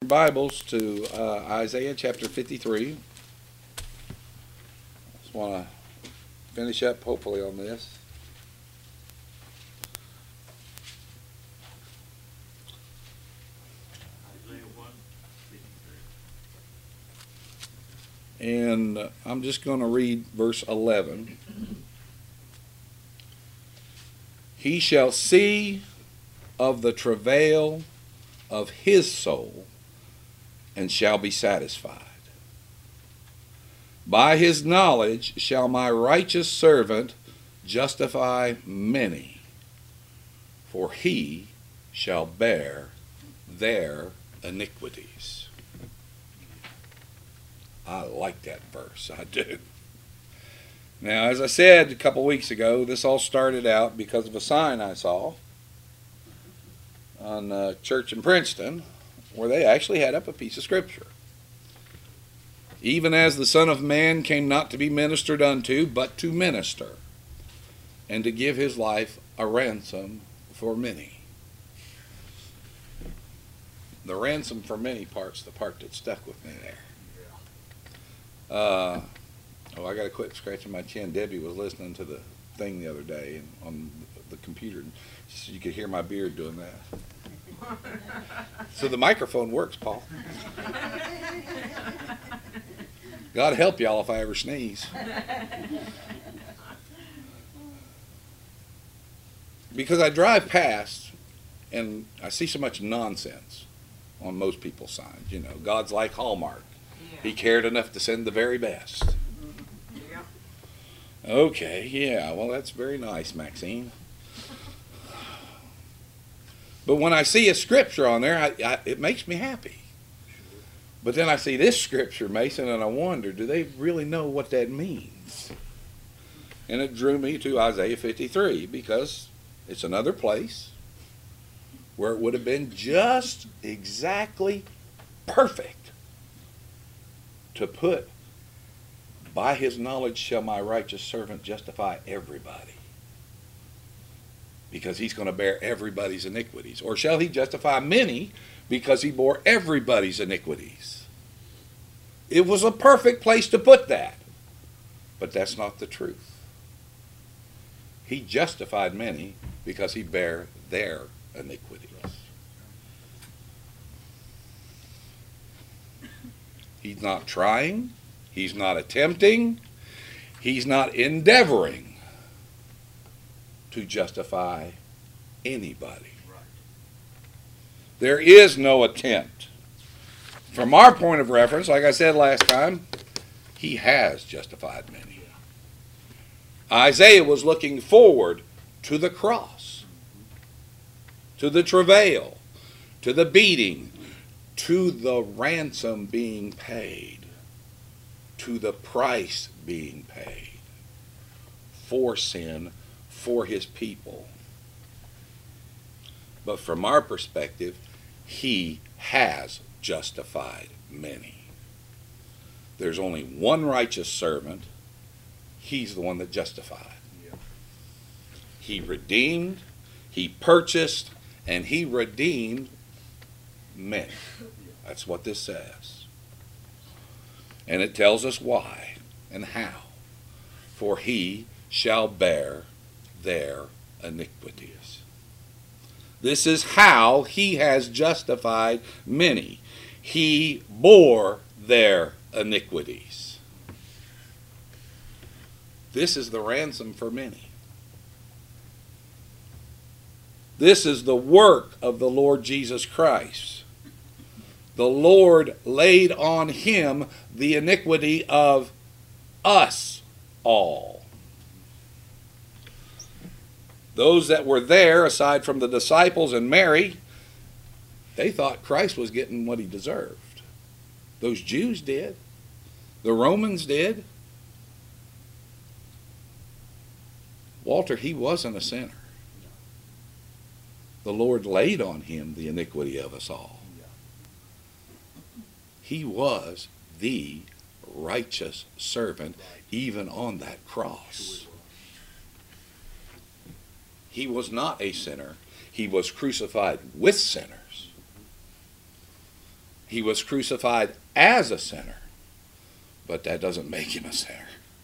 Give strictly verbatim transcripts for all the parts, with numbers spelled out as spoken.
Bibles to uh, Isaiah chapter fifty-three. Just want to finish up hopefully on this. And uh, I'm just going to read verse eleven. He shall see of the travail of his soul and shall be satisfied. By his knowledge shall my righteous servant justify many, for he shall bear their iniquities. I like that verse, I do. Now, as I said a couple weeks ago, this all started out because of a sign I saw on a church in Princeton where they actually had up a piece of scripture. Even as the Son of Man came not to be ministered unto, but to minister, and to give his life a ransom for many. The ransom for many part's the part that stuck with me there. Uh, oh, I got to quit scratching my chin. Debbie was listening to the thing the other day and on the computer, and she said you could hear my beard doing that. So the microphone works, Paul. God help y'all if I ever sneeze. Because I drive past and I see so much nonsense on most people's signs. You know, God's like Hallmark. He cared enough to send the very best. Yeah. Okay, yeah, well, that's very nice, Maxine. But when I see a scripture on there, I, I, it makes me happy. But then I see this scripture, Mason, and I wonder, do they really know what that means? And it drew me to Isaiah fifty-three, because it's another place where it would have been just exactly perfect to put, by his knowledge shall my righteous servant justify everybody. Because he's going to bear everybody's iniquities. Or shall he justify many because he bore everybody's iniquities? It was a perfect place to put that. But that's not the truth. He justified many because he bare their iniquities. He's not trying. He's not attempting. He's not endeavoring to justify anybody. There is no attempt. From our point of reference, like I said last time, he has justified many. Isaiah was looking forward to the cross, to the travail, to the beating, to the ransom being paid, to the price being paid for sin, for his people. But from our perspective, he has justified many. There's only one righteous servant. He's the one that justified. Yeah. He redeemed, he purchased, and he redeemed many. That's what this says. And it tells us why and how. For he shall bear their iniquities. This is how he has justified many. He bore their iniquities. This is the ransom for many. This is the work of the Lord Jesus Christ. The Lord laid on him the iniquity of us all. Those that were there, aside from the disciples and Mary, they thought Christ was getting what he deserved. Those Jews did. The Romans did. Walter, he wasn't a sinner. The Lord laid on him the iniquity of us all. He was the righteous servant even on that cross. He was not a sinner. He was crucified with sinners. He was crucified as a sinner, but that doesn't make him a sinner.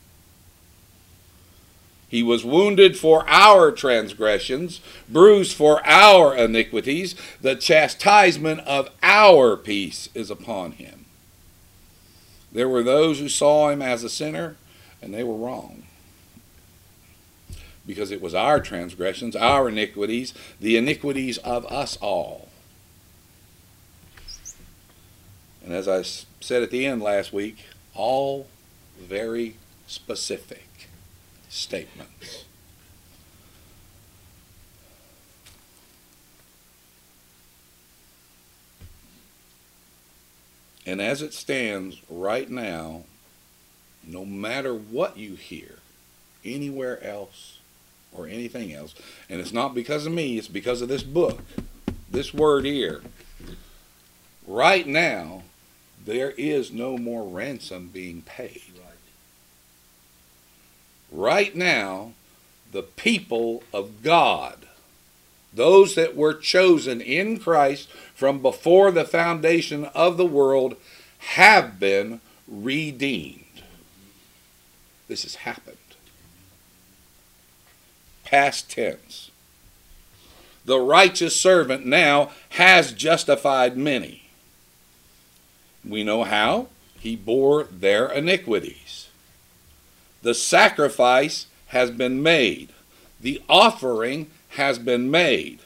He was wounded for our transgressions, bruised for our iniquities. The chastisement of our peace is upon him. There were those who saw him as a sinner, and they were wrong. Because it was our transgressions, our iniquities, the iniquities of us all. And as I said at the end last week, all very specific statements. And as it stands right now, no matter what you hear anywhere else or anything else, and it's not because of me, it's because of this book, this word here, right now, there is no more ransom being paid. Right now, the people of God, those that were chosen in Christ from before the foundation of the world, have been redeemed. This has happened. Past tense. The righteous servant now has justified many. We know how. He bore their iniquities. The sacrifice has been made. The offering has been made.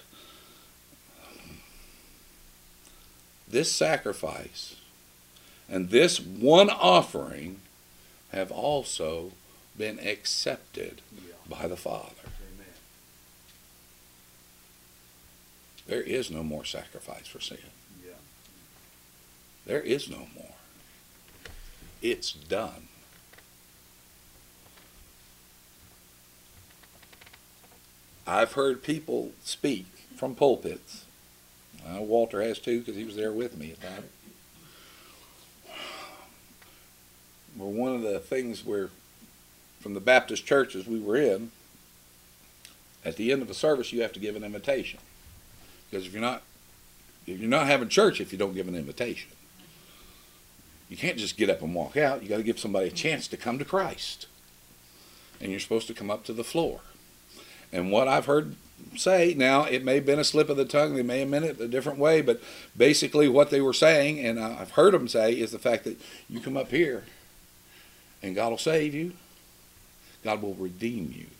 This sacrifice and this one offering have also been accepted yeah. by the Father. Amen. There is no more sacrifice for sin. Yeah. There is no more. It's done. I've heard people speak from pulpits. Uh, Walter has too, because he was there with me at the time. Well, one of the things where, from the Baptist churches we were in, at the end of a service you have to give an invitation. Because if you're not, if you're not having church if you don't give an invitation. You can't just get up and walk out. You got to give somebody a chance to come to Christ. And you're supposed to come up to the floor. And what I've heard say, now it may have been a slip of the tongue, they may have meant it a different way, but basically what they were saying, and I've heard them say, is the fact that you come up here and God will save you, God will redeem you.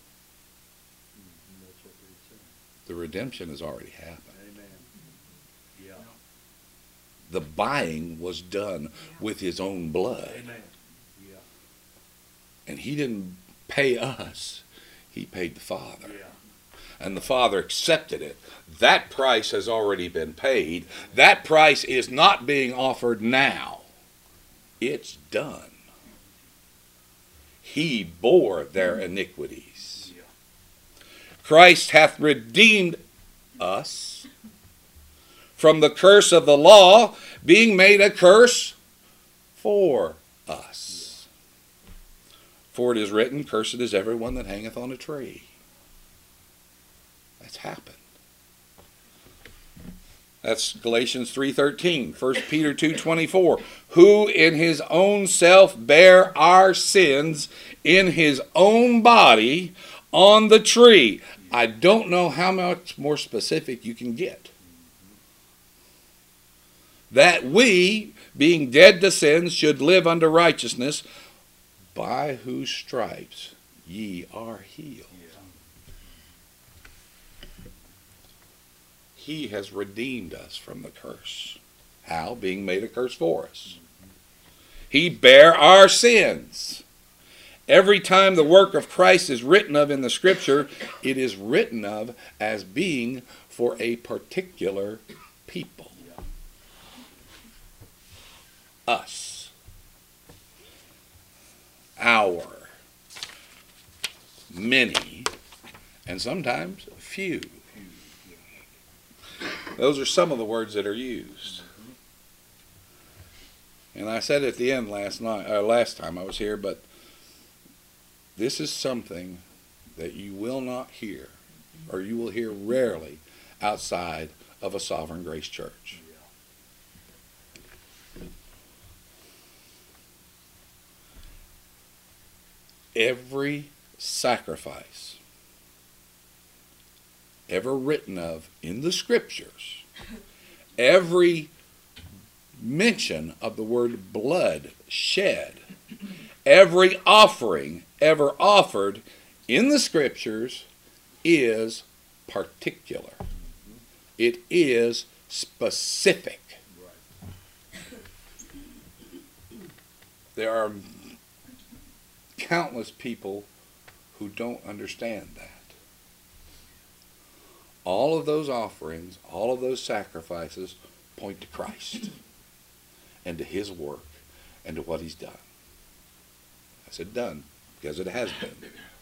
The redemption has already happened. Amen. Yeah. The buying was done with his own blood. Amen. Yeah. And he didn't pay us. He paid the Father. Yeah. And the Father accepted it. That price has already been paid. That price is not being offered now. It's done. He bore their iniquities. Yeah. Christ hath redeemed us from the curse of the law, being made a curse for us. For it is written, cursed is everyone that hangeth on a tree. That's happened. That's Galatians three thirteen, First Peter two twenty-four. Who in his own self bare our sins in his own body on the tree. I don't know how much more specific you can get. That we, being dead to sins, should live unto righteousness, by whose stripes ye are healed. He has redeemed us from the curse. How? Being made a curse for us. He bare our sins. Every time the work of Christ is written of in the Scripture, it is written of as being for a particular people. Us. Our. Many. And sometimes few. Those are some of the words that are used. And I said at the end last night, uh, last time I was here, but this is something that you will not hear, or you will hear rarely outside of a Sovereign Grace Church. every sacrifice ever written of in the Scriptures, every mention of the word blood shed, every offering ever offered in the Scriptures is particular. It is specific. There are countless people who don't understand that. All of those offerings, all of those sacrifices point to Christ and to His work and to what He's done. I said done because it has been.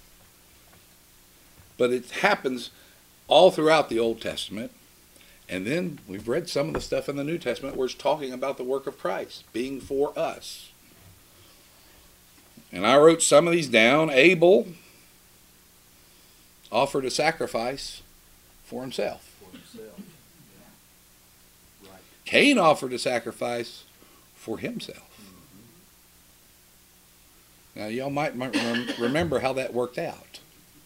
But it happens all throughout the Old Testament. And then we've read some of the stuff in the New Testament where it's talking about the work of Christ being for us. And I wrote some of these down. Abel offered a sacrifice for himself. For himself. Yeah. Right. Cain offered a sacrifice for himself. Mm-hmm. Now, y'all might remember how that worked out.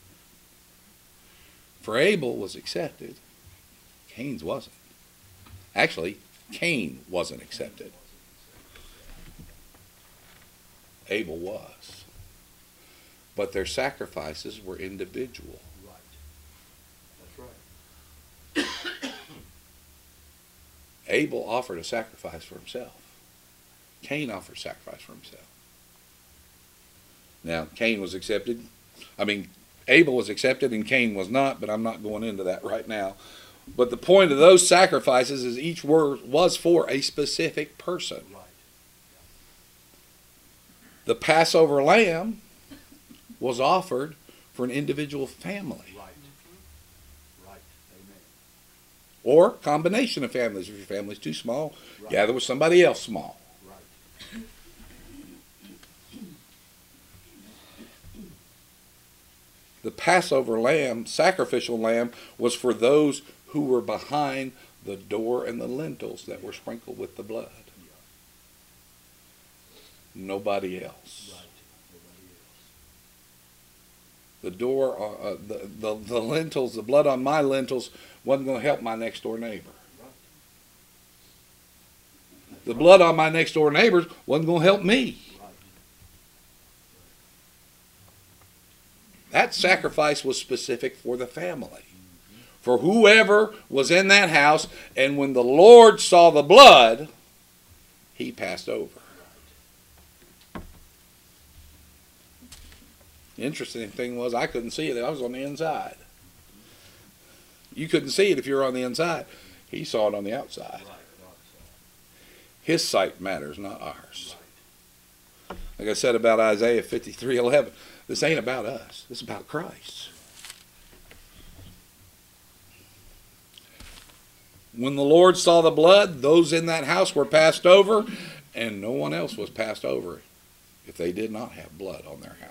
For Abel was accepted. Cain's wasn't. Actually, Cain wasn't accepted. Abel was. But their sacrifices were individual. Right. That's right. Abel offered a sacrifice for himself. Cain offered a sacrifice for himself. Now, Cain was accepted. I mean, Abel was accepted and Cain was not, but I'm not going into that right now. But the point of those sacrifices is each word was for a specific person. Right. The Passover lamb was offered for an individual family. Right. Right. Amen. Or combination of families. If your family's too small, Right. gather with somebody else small. Right. The Passover lamb, sacrificial lamb, was for those who were behind the door and the lintels that were sprinkled with the blood. Nobody else. Right. Nobody else. The door, uh, the, the the lintels, the blood on my lintels wasn't going to help my next door neighbor. Right. The blood on my next door neighbors wasn't going to help me. Right. That sacrifice was specific for the family, for whoever was in that house. And when the Lord saw the blood, He passed over. The interesting thing was I couldn't see it. I was on the inside. You couldn't see it if you were on the inside. He saw it on the outside. His sight matters, not ours. Like I said about Isaiah fifty-three eleven, this ain't about us. This is about Christ. When the Lord saw the blood, those in that house were passed over, and no one else was passed over if they did not have blood on their house.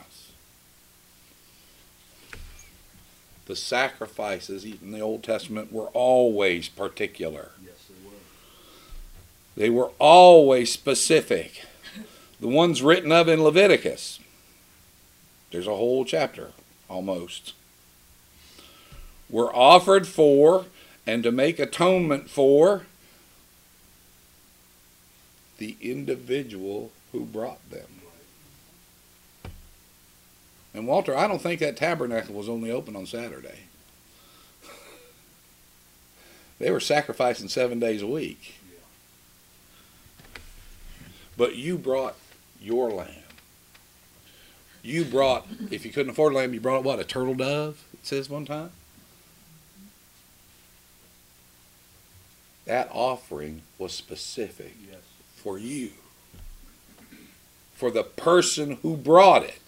The sacrifices in the Old Testament were always particular. Yes, they were. They were always specific. The ones written of in Leviticus, there's a whole chapter almost, were offered for and to make atonement for the individual who brought them. And Walter, I don't think that tabernacle was only open on Saturday. They were sacrificing seven days a week. Yeah. But you brought your lamb. You brought, if you couldn't afford a lamb, you brought what, a turtle dove, it says one time? That offering was specific Yes. for you, for the person who brought it.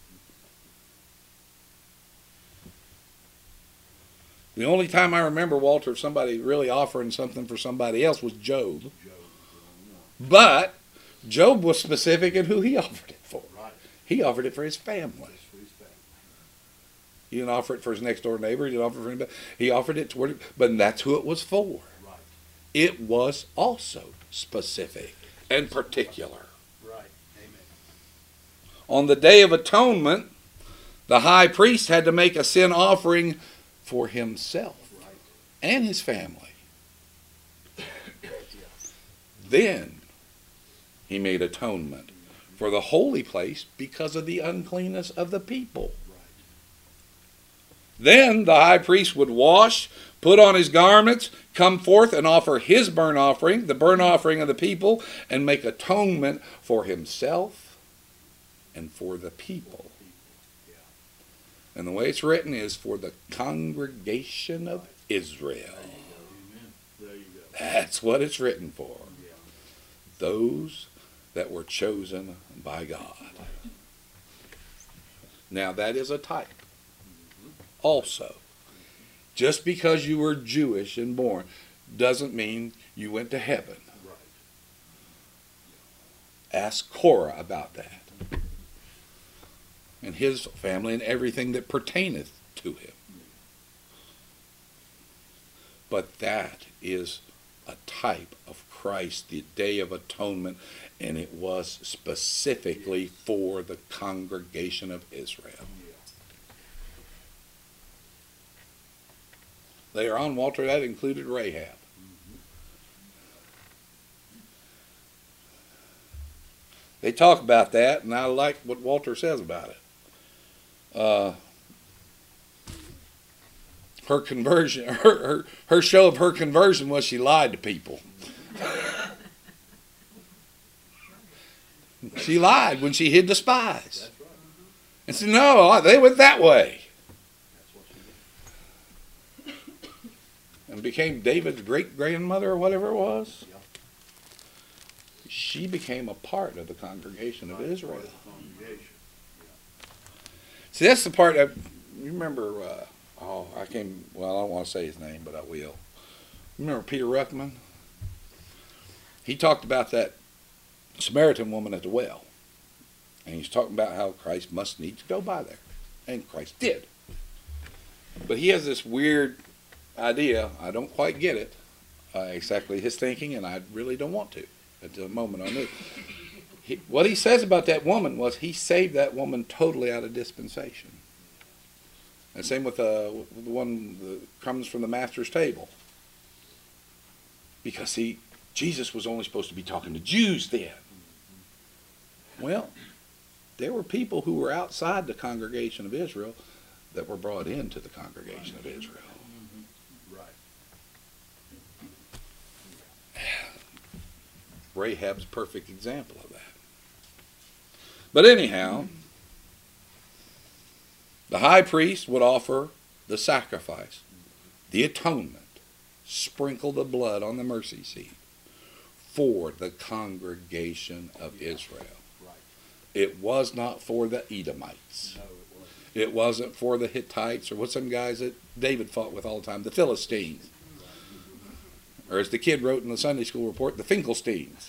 The only time I remember, Walter, of somebody really offering something for somebody else was Job. Job. But Job was specific in who he offered it for. Right. He offered it for his family. Yes, for his family. He didn't offer it for his next door neighbor. He didn't offer it for anybody. He offered it toward, but that's who it was for. Right. It was also specific and particular. Right. Amen. On the Day of Atonement, The high priest had to make a sin offering for himself Right. and his family. Then he made atonement for the holy place because of the uncleanness of the people. Right. Then the high priest would wash, put on his garments, come forth and offer his burnt offering, the burnt offering of the people, and make atonement for himself and for the people. Yeah. And the way it's written is for the congregation of Israel. There you go. That's what it's written for. Yeah. Those that were chosen by God. Now that is a type. Also, just because you were Jewish and born doesn't mean you went to heaven. Right. Ask Korah about that. And his family and everything that pertaineth to him. But that is a type of Christ, the Day of Atonement, and it was specifically for the congregation of Israel. Yeah. Later on, Walter, that included Rahab. Mm-hmm. They talk about that, and I like what Walter says about it. Uh, her conversion, her, her, her show of her conversion was she lied to people. She lied when she hid the spies. That's right. And said, no, they went that way. That's what she did. And became David's great-grandmother or whatever it was. Yeah. She became a part of the congregation of Right. Israel. Part of the congregation. See, that's the part that, you remember, uh, oh, I came, well, I don't want to say his name, but I will. You remember Peter Ruckman? He talked about that Samaritan woman at the well. And he's talking about how Christ must needs go by there. And Christ did. But he has this weird idea, I don't quite get it, uh, exactly his thinking, and I really don't want to at the moment on this. He, what he says about that woman was he saved that woman totally out of dispensation. And same with uh, the one that comes from the master's table. Because he, Jesus was only supposed to be talking to Jews then. Well, there were people who were outside the congregation of Israel that were brought into the congregation of Israel. Mm-hmm. Right. Rahab's a perfect example of that. But anyhow, the high priest would offer the sacrifice, the atonement, sprinkle the blood on the mercy seat for the congregation of Israel. Right. It was not for the Edomites. No, it wasn't. It wasn't for the Hittites or what some guys that David fought with all the time, the Philistines. Or as the kid wrote in the Sunday school report, the Finkelsteins.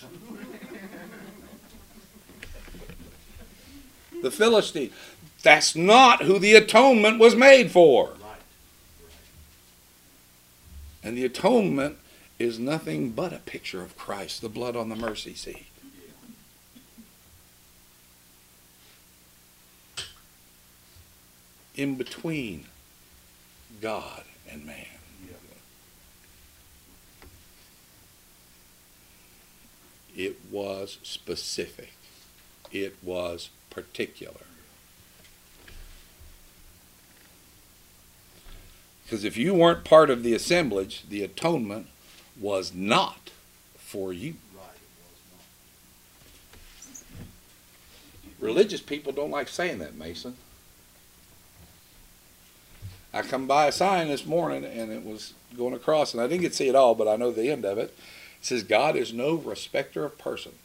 The Philistines. That's not who the atonement was made for. Right. Right. And the atonement is nothing but a picture of Christ, the blood on the mercy seat. Yeah. In between God and man. Yeah. It was specific. It was particular. Because if you weren't part of the assemblage, the atonement was not for you. Right. It was not. Religious people don't like saying that, Mason. I come by a sign this morning and it was going across, and I didn't get to see it all, but I know the end of it. It says, God is no respecter of persons.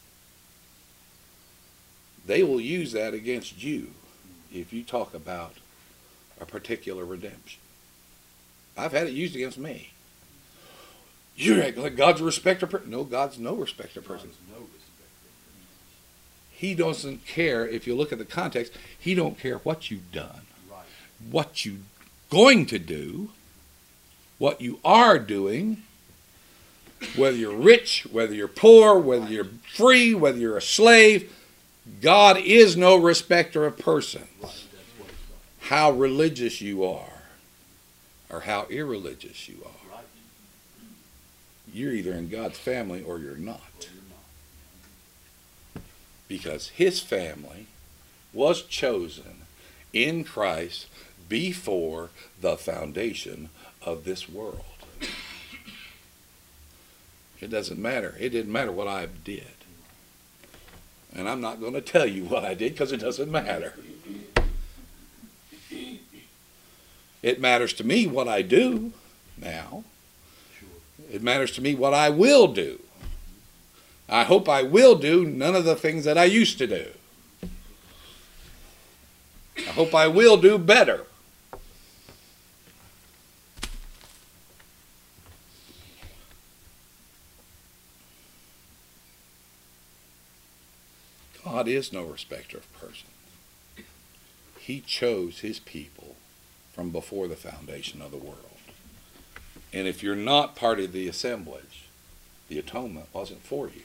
They will use that against you if you talk about a particular redemption. I've had it used against me. You're acting like God's a respecter of persons. No, God's no respecter of persons. No respect. He doesn't care, if you look at the context, he don't care what you've done, Right. what you're going to do, what you are doing, whether you're rich, whether you're poor, whether you're free, whether you're a slave. God is no respecter of persons. Right. That's what it's how religious you are or how irreligious you are. Right. You're either in God's family or you're not. Or you're not. Because his family was chosen in Christ before the foundation of this world. It doesn't matter. It didn't matter what I did. And I'm not going to tell you what I did because it doesn't matter. It matters to me what I do now. Sure. It matters to me what I will do. I hope I will do none of the things that I used to do. I hope I will do better. God is no respecter of persons. He chose his people from before the foundation of the world. And if you're not part of the assemblage, the atonement wasn't for you.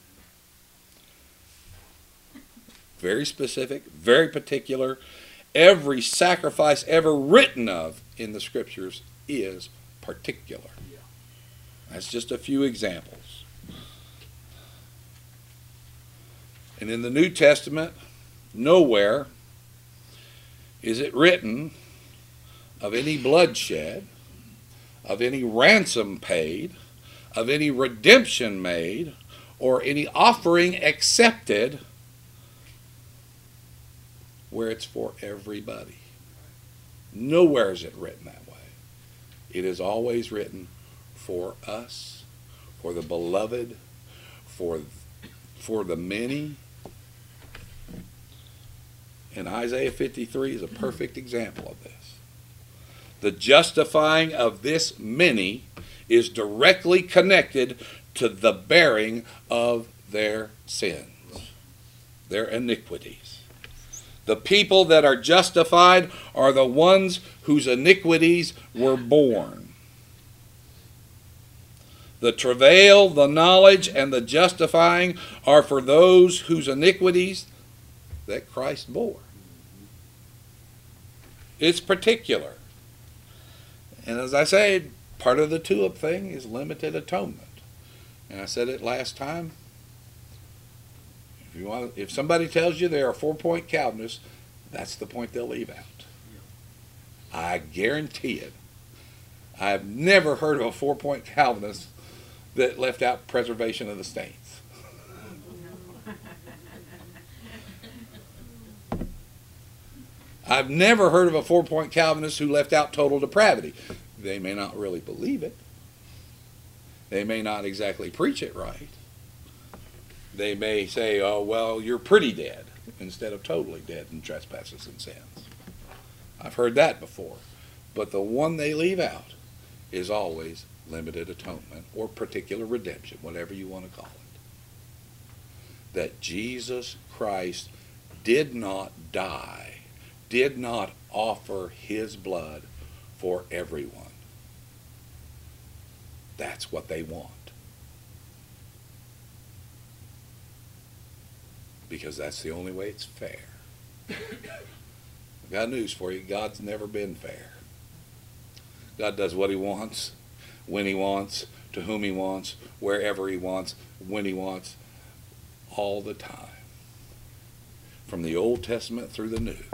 Very specific, very particular. Every sacrifice ever written of in the scriptures is particular. Yeah. That's just a few examples. And in the New Testament, nowhere is it written of any bloodshed, of any ransom paid, of any redemption made, or any offering accepted where it's for everybody. Nowhere is it written that way. It is always written for us, for the beloved, for, for the many. And Isaiah fifty-three is a perfect example of this. The justifying of this many is directly connected to the bearing of their sins, their iniquities. The people that are justified are the ones whose iniquities were borne. The travail, the knowledge, and the justifying are for those whose iniquities that Christ bore. It's particular. And as I said, part of the tulip thing is limited atonement. And I said it last time. If you want, if somebody tells you they're a four-point Calvinist, that's the point they'll leave out. I guarantee it. I've never heard of a four-point Calvinist that left out preservation of the saints. I've never heard of a four-point Calvinist who left out total depravity. They may not really believe it. They may not exactly preach it right. They may say, oh, well, you're pretty dead, instead of totally dead in trespasses and sins. I've heard that before. But the one they leave out is always limited atonement or particular redemption, whatever you want to call it. That Jesus Christ did not die, did not offer his blood for everyone. That's what they want. Because that's the only way it's fair. I've got news for you. God's never been fair. God does what he wants, when he wants, to whom he wants, wherever he wants, when he wants, all the time. From the Old Testament through the New.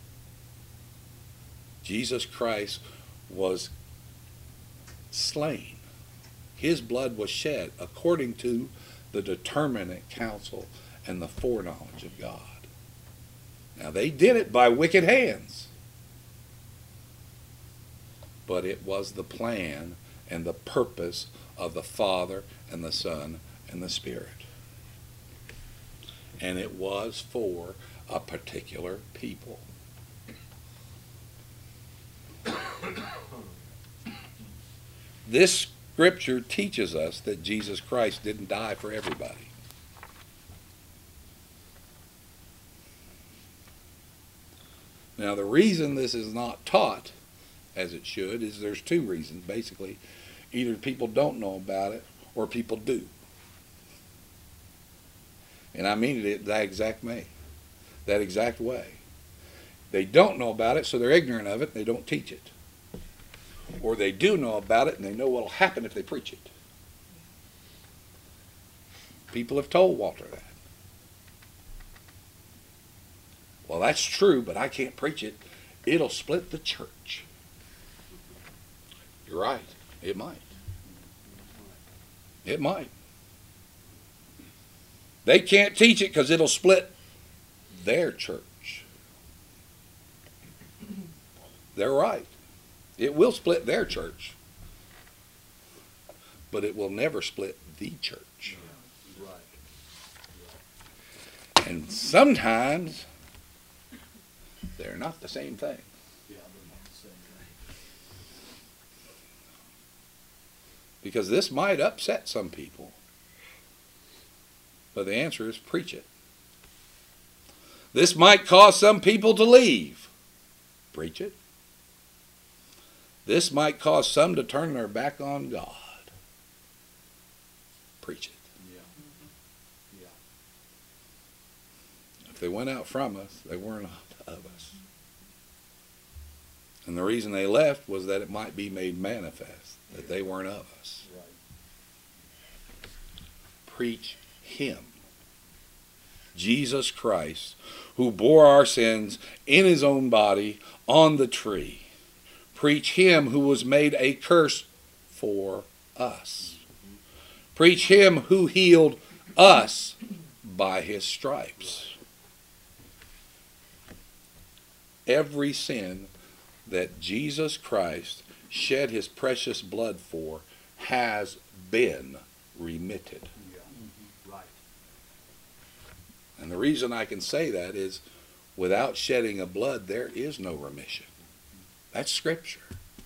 Jesus Christ was slain. His blood was shed according to the determinate counsel and the foreknowledge of God. Now they did it by wicked hands. But it was the plan and the purpose of the Father and the Son and the Spirit. And it was for a particular people. This scripture teaches us that Jesus Christ didn't die for everybody. Now the reason this is not taught as it should is there's two reasons basically. Either people don't know about it or people do. And I mean it that exact way. That exact way. They don't know about it, so they're ignorant of it, and they don't teach it. Or they do know about it, and they know what will happen if they preach it. People have told Walter that. Well, that's true, but I can't preach it. It'll split the church. You're right. It might. It might. They can't teach it because it'll split their church. They're right. It will split their church. But it will never split the church. And sometimes they're not the same thing. Because this might upset some people. But the answer is preach it. This might cause some people to leave. Preach it. This might cause some to turn their back on God. Preach it. Yeah. Yeah. If they went out from us, they weren't of us. And the reason they left was that it might be made manifest that they weren't of us. Right. Preach Him. Jesus Christ, who bore our sins in His own body on the tree. Preach Him who was made a curse for us. Preach Him who healed us by His stripes. Every sin that Jesus Christ shed His precious blood for has been remitted. Yeah. Mm-hmm. Right. And the reason I can say that is without shedding of blood, there is no remission. That's Scripture.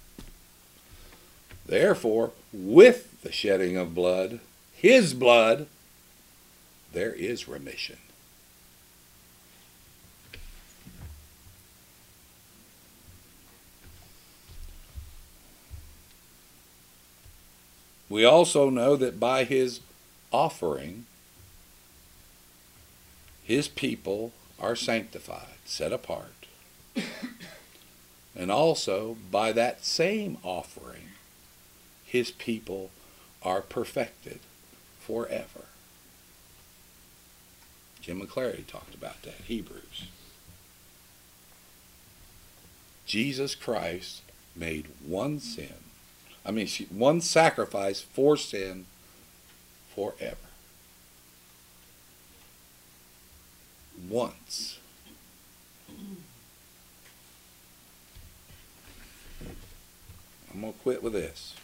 Therefore, with the shedding of blood, His blood, there is remission. We also know that by His offering, His people are sanctified, set apart. And also, by that same offering, His people are perfected forever. Jim McClary talked about that, Hebrews. Jesus Christ made one sin, I mean, one sacrifice for sin forever. Once. I'm going to quit with this.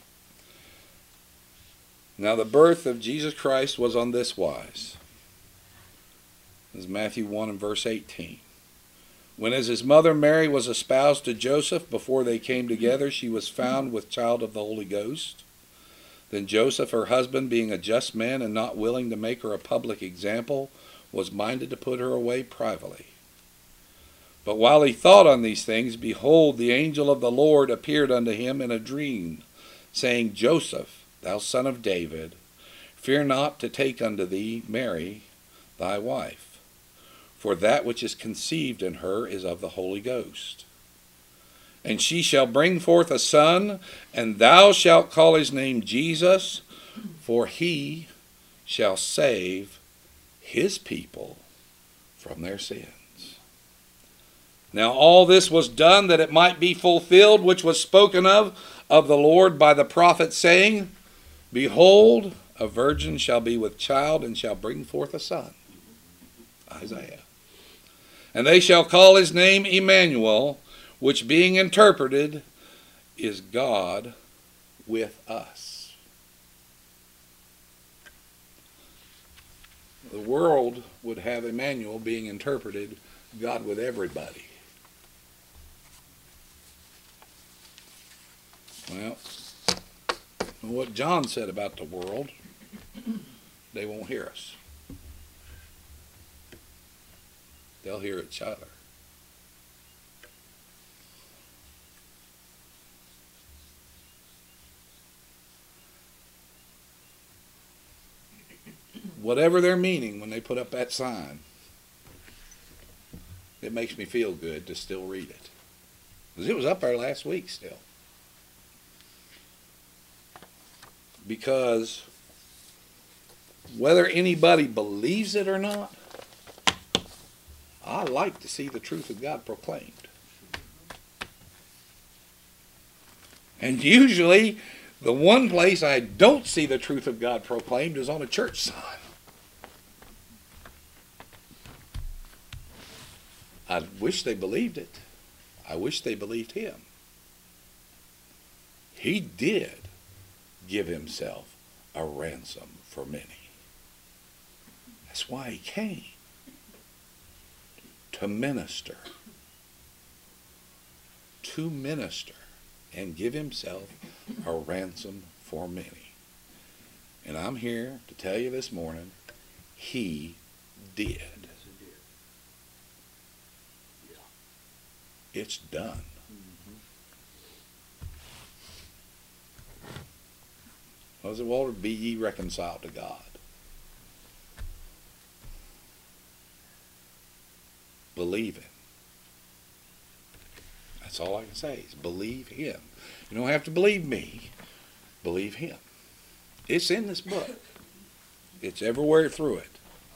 Now the birth of Jesus Christ was on this wise. This is Matthew one and verse eighteen. When as his mother Mary was espoused to Joseph, before they came together, she was found with child of the Holy Ghost. Then Joseph, her husband, being a just man and not willing to make her a public example, was minded to put her away privately. But while he thought on these things, behold, the angel of the Lord appeared unto him in a dream, saying, Joseph, thou son of David, fear not to take unto thee Mary, thy wife. For that which is conceived in her is of the Holy Ghost. And she shall bring forth a son, and thou shalt call his name Jesus, for he shall save his people from their sins. Now all this was done that it might be fulfilled, which was spoken of of the Lord by the prophet, saying, Behold, a virgin shall be with child, and shall bring forth a son. Isaiah. And they shall call his name Emmanuel, which being interpreted is God with us. The world would have Emmanuel being interpreted God with everybody. Well, what John said about the world, they won't hear us. They'll hear each other. Whatever their meaning when they put up that sign, it makes me feel good to still read it. Because it was up there last week still. Because whether anybody believes it or not, I like to see the truth of God proclaimed. And usually, the one place I don't see the truth of God proclaimed is on a church sign. I wish they believed it. I wish they believed him. He did give himself a ransom for many. That's why he came. To minister. To minister. And give himself a ransom for many. And I'm here to tell you this morning, he did. Yes, it did. Yeah. It's done. Mm-hmm. What does it, Walter? Be ye reconciled to God. Believe it. That's all I can say is believe him. You don't have to believe me. Believe him. It's in this book. It's everywhere through it.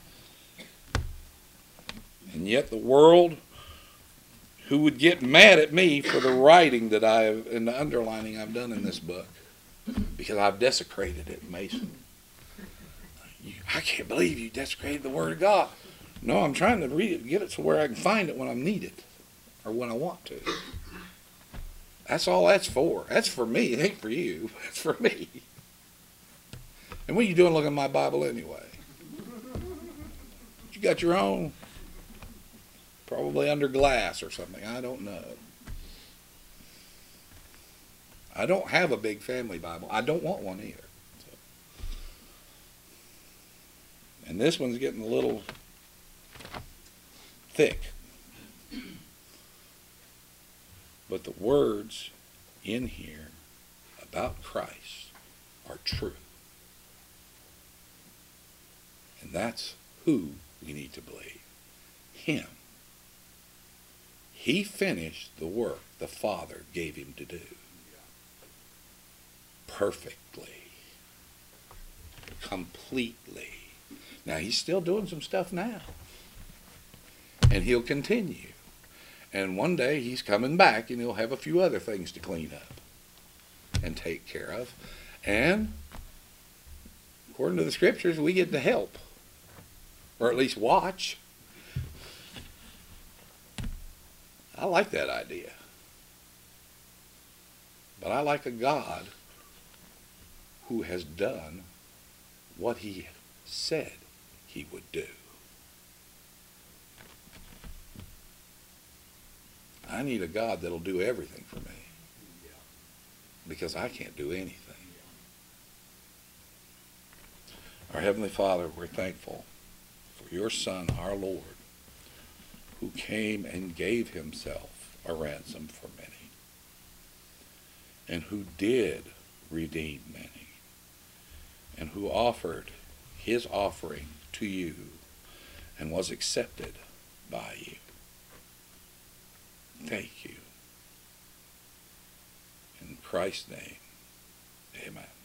And yet the world, who would get mad at me for the writing that I have and the underlining I've done in this book, because I've desecrated it, Mason. You, I can't believe you desecrated the Word of God. No, I'm trying to read it, get it to where I can find it when I need it, or when I want to. That's all that's for. That's for me. It ain't for you. It's for me. And what are you doing looking at my Bible anyway? You got your own? Probably under glass or something. I don't know. I don't have a big family Bible. I don't want one either. So. And this one's getting a little thick. But the words in here about Christ are true. And that's who we need to believe. Him. He finished the work the Father gave him to do. Perfectly. Completely. Now he's still doing some stuff now. And he'll continue. And one day he's coming back and he'll have a few other things to clean up and take care of. And according to the scriptures, we get to help. Or at least watch. I like that idea. But I like a God who has done what he said he would do. I need a God that'll do everything for me. Because I can't do anything. Our Heavenly Father, we're thankful for your Son, our Lord, who came and gave himself a ransom for many, and who did redeem many, and who offered his offering to you and was accepted by you. Thank you. In Christ's name, amen.